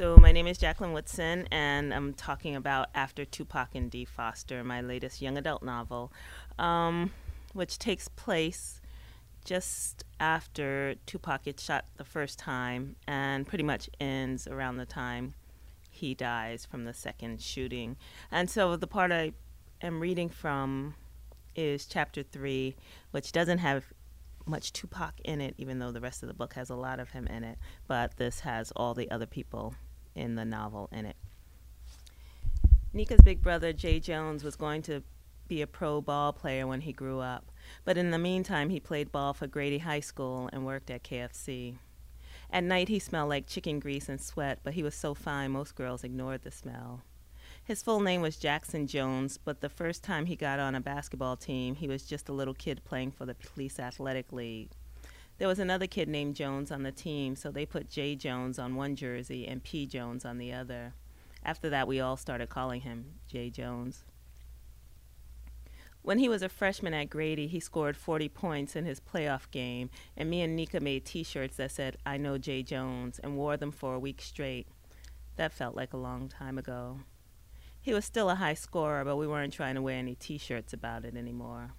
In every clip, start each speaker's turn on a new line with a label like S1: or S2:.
S1: So my name is Jacqueline Woodson, and I'm talking about After Tupac and Dee Foster, my latest young adult novel, um, which takes place just after Tupac gets shot the first time and pretty much ends around the time he dies from the second shooting. And so the part I am reading from is chapter 3, which doesn't have much Tupac in it, even though the rest of the book has a lot of him in it. But this has all the other people in the novel in it. Nika's big brother, Jay Jones, was going to be a pro ball player when he grew up. But in the meantime, he played ball for Grady High School and worked at KFC. At night, he smelled like chicken grease and sweat, but he was so fine most girls ignored the smell. His full name was Jackson Jones, but the first time he got on a basketball team, he was just a little kid playing for the Police Athletic League. There was another kid named Jones on the team, so they put J. Jones on one jersey and P. Jones on the other. After that, we all started calling him J. Jones. When he was a freshman at Grady, he scored 40 points in his playoff game, and me and Nika made T-shirts that said, "I know J. Jones," and wore them for a week straight. That felt like a long time ago. He was still a high scorer, but we weren't trying to wear any T-shirts about it anymore.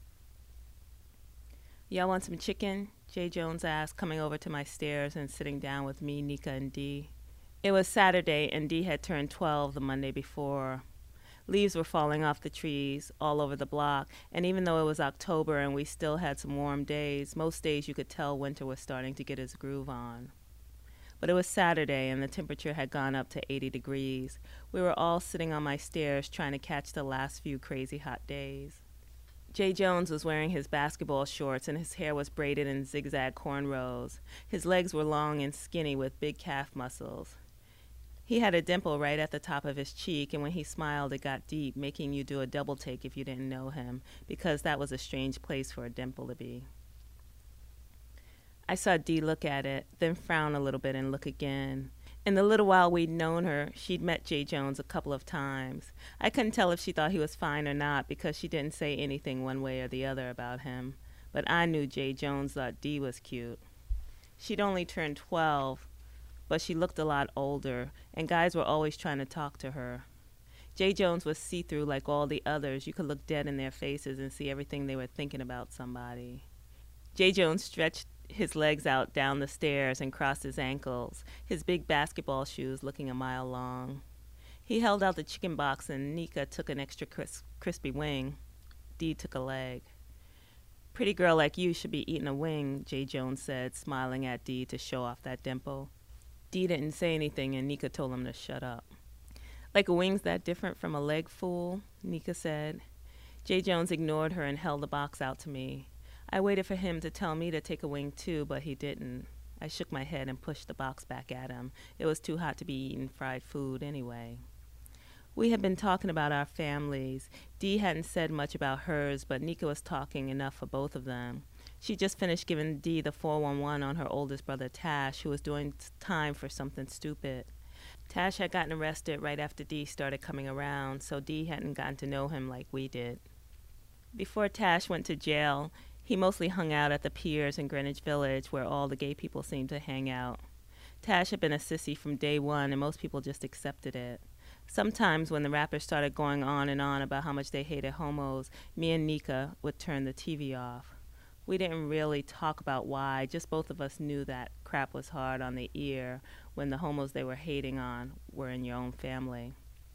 S1: "Y'all want some chicken?" J. Jones asked, coming over to my stairs and sitting down with me, Nika, and Dee. It was Saturday, and Dee had turned 12 the Monday before. Leaves were falling off the trees all over the block, and even though it was October and we still had some warm days, most days you could tell winter was starting to get its groove on. But it was Saturday, and the temperature had gone up to 80 degrees. We were all sitting on my stairs trying to catch the last few crazy hot days. Jay Jones was wearing his basketball shorts, and his hair was braided in zigzag cornrows. His legs were long and skinny with big calf muscles. He had a dimple right at the top of his cheek, and when he smiled, it got deep, making you do a double take if you didn't know him, because that was a strange place for a dimple to be. I saw Dee look at it, then frown a little bit and look again. In the little while we'd known her, she'd met Jay Jones a couple of times. I couldn't tell if she thought he was fine or not because she didn't say anything one way or the other about him. But I knew Jay Jones thought Dee was cute. She'd only turned 12, but she looked a lot older, and guys were always trying to talk to her. Jay Jones was see-through like all the others. You could look dead in their faces and see everything they were thinking about somebody. Jay Jones stretched his legs out down the stairs and crossed his ankles, his big basketball shoes looking a mile long. He held out the chicken box, and Nika took an extra crispy wing. Dee took a leg. "Pretty girl like you should be eating a wing," Jay Jones said, smiling at Dee to show off that dimple. Dee didn't say anything, and Nika told him to shut up. "Like a wing's that different from a leg, fool?" Nika said. Jay Jones ignored her and held the box out to me. I waited for him to tell me to take a wing too, but he didn't. I shook my head and pushed the box back at him. It was too hot to be eating fried food anyway. We had been talking about our families. Dee hadn't said much about hers, but Nika was talking enough for both of them. She just finished giving Dee the 411 on her oldest brother, Tash, who was doing time for something stupid. Tash had gotten arrested right after Dee started coming around, so Dee hadn't gotten to know him like we did. Before Tash went to jail, he mostly hung out at the piers in Greenwich Village, where all the gay people seemed to hang out. Tash had been a sissy from day one, and most people just accepted it. Sometimes when the rappers started going on and on about how much they hated homos, me and Nika would turn the TV off. We didn't really talk about why, just both of us knew that crap was hard on the ear when the homos they were hating on were in your own family.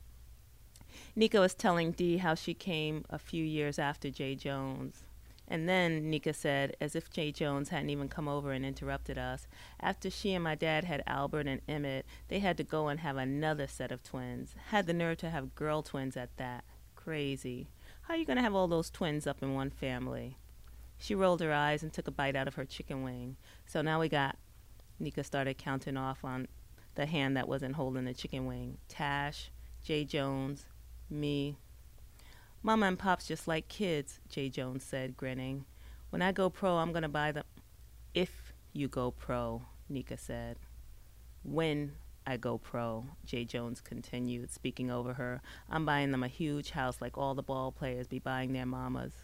S1: Nika was telling Dee how she came a few years after Jay Jones. And then, Nika said, as if Jay Jones hadn't even come over and interrupted us, after she and my dad had Albert and Emmett, they had to go and have another set of twins. Had the nerve to have girl twins at that. Crazy. How are you going to have all those twins up in one family? She rolled her eyes and took a bite out of her chicken wing. So now we got, Nika started counting off on the hand that wasn't holding the chicken wing. Tash, Jay Jones, me. "Mama and Pop's just like kids," Jay Jones said, grinning. "When I go pro, I'm going to buy them." "If you go pro," Nika said. "When I go pro," Jay Jones continued, speaking over her, "I'm buying them a huge house like all the ball players be buying their mamas."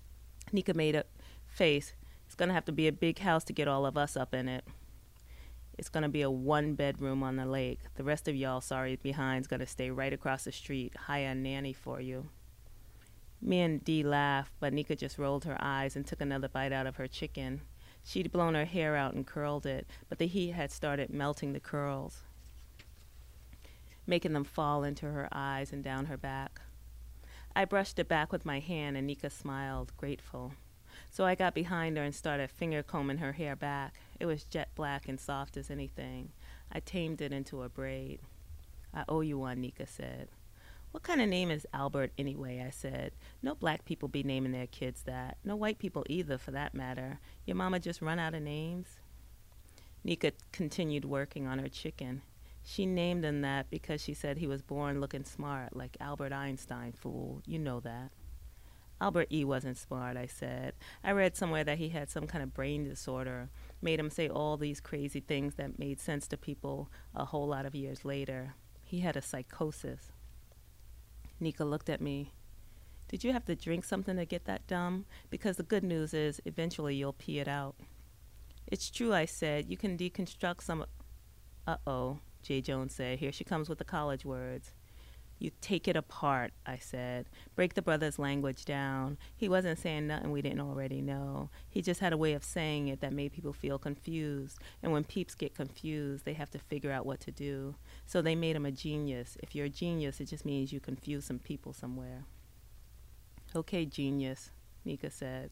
S1: Nika made a face. "It's going to have to be a big house to get all of us up in it." It's going to be a one-bedroom on the lake. The rest of y'all sorry behind's going to stay right across the street. Hire a nanny for you. Me and Dee laughed, but Nika just rolled her eyes and took another bite out of her chicken. She'd blown her hair out and curled it, but the heat had started melting the curls, making them fall into her eyes and down her back. I brushed it back with my hand, and Nika smiled, grateful. So I got behind her and started finger combing her hair back. It was jet black and soft as anything. I tamed it into a braid. I owe you one, Nika said. What kind of name is Albert anyway, I said. No black people be naming their kids that. No white people either, for that matter. Your mama just run out of names? Nika continued working on her chicken. She named him that because she said he was born looking smart, like Albert Einstein, fool. You know that. Albert E. wasn't smart, I said. I read somewhere that he had some kind of brain disorder, made him say all these crazy things that made sense to people a whole lot of years later. He had a psychosis. Nika looked at me. Did you have to drink something to get that dumb? Because the good news is eventually you'll pee it out. It's true, I said. You can deconstruct some... Uh-oh, Jay Jones said. Here she comes with the college words. You take it apart, I said. Break the brother's language down. He wasn't saying nothing we didn't already know. He just had a way of saying it that made people feel confused. And when peeps get confused, they have to figure out what to do. So they made him a genius. If you're a genius, it just means you confuse some people somewhere. Okay, genius, Nika said.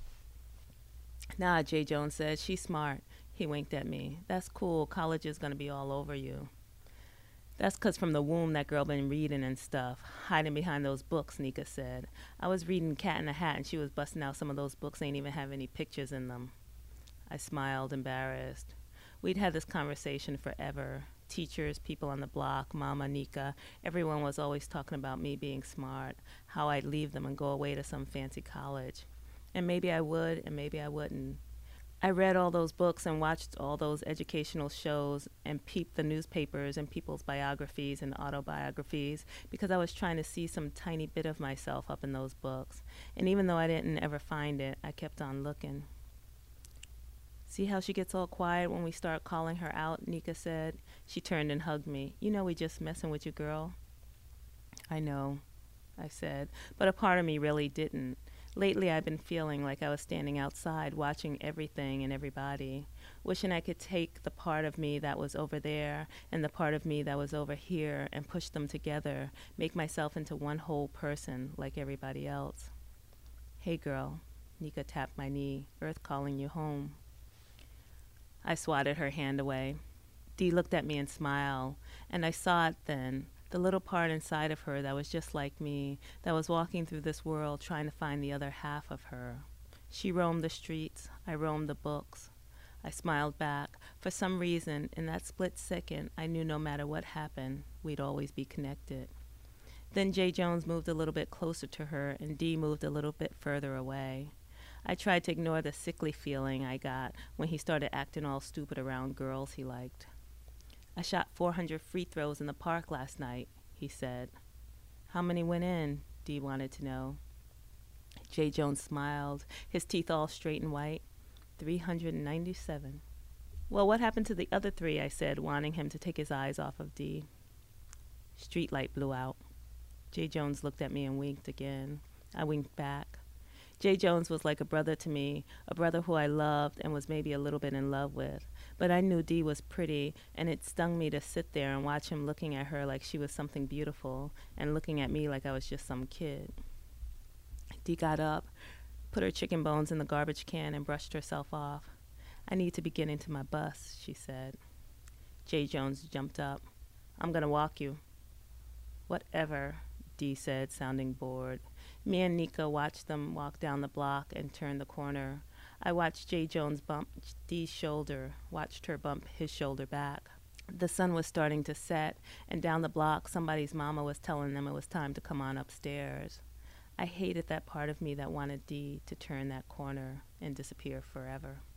S1: Nah, Jay Jones said. She's smart. He winked at me. That's cool. College is going to be all over you. That's 'cause from the womb that girl been reading and stuff, hiding behind those books, Nika said. I was reading Cat in the Hat and she was busting out some of those books ain't even have any pictures in them. I smiled, embarrassed. We'd had this conversation forever. Teachers, people on the block, Mama, Nika, everyone was always talking about me being smart, how I'd leave them and go away to some fancy college. And maybe I would and maybe I wouldn't. I read all those books and watched all those educational shows and peeped the newspapers and people's biographies and autobiographies because I was trying to see some tiny bit of myself up in those books. And even though I didn't ever find it, I kept on looking. See how she gets all quiet when we start calling her out, Nika said. She turned and hugged me. You know we just messing with you, girl. I know, I said, but a part of me really didn't. Lately, I've been feeling like I was standing outside watching everything and everybody, wishing I could take the part of me that was over there and the part of me that was over here and push them together, make myself into one whole person like everybody else. Hey, girl, Nika tapped my knee, Earth calling you home. I swatted her hand away. Dee looked at me and smiled, and I saw it then. The little part inside of her that was just like me, that was walking through this world trying to find the other half of her. She roamed the streets, I roamed the books. I smiled back. For some reason, in that split second, I knew no matter what happened, we'd always be connected. Then Jay Jones moved a little bit closer to her, and Dee moved a little bit further away. I tried to ignore the sickly feeling I got when he started acting all stupid around girls he liked. I shot 400 free throws in the park last night, he said. How many went in? Dee wanted to know. Jay Jones smiled, his teeth all straight and white. 397. Well, what happened to the other 3, I said, wanting him to take his eyes off of Dee. Street light blew out. Jay Jones looked at me and winked again. I winked back. Jay Jones was like a brother to me, a brother who I loved and was maybe a little bit in love with. But I knew Dee was pretty, and it stung me to sit there and watch him looking at her like she was something beautiful and looking at me like I was just some kid. Dee got up, put her chicken bones in the garbage can, and brushed herself off. I need to be getting to my bus, she said. Jay Jones jumped up. I'm going to walk you. Whatever, Dee said, sounding bored. Me and Nika watched them walk down the block and turn the corner. I watched Jay Jones bump Dee's shoulder, watched her bump his shoulder back. The sun was starting to set, and down the block somebody's mama was telling them it was time to come on upstairs. I hated that part of me that wanted Dee to turn that corner and disappear forever.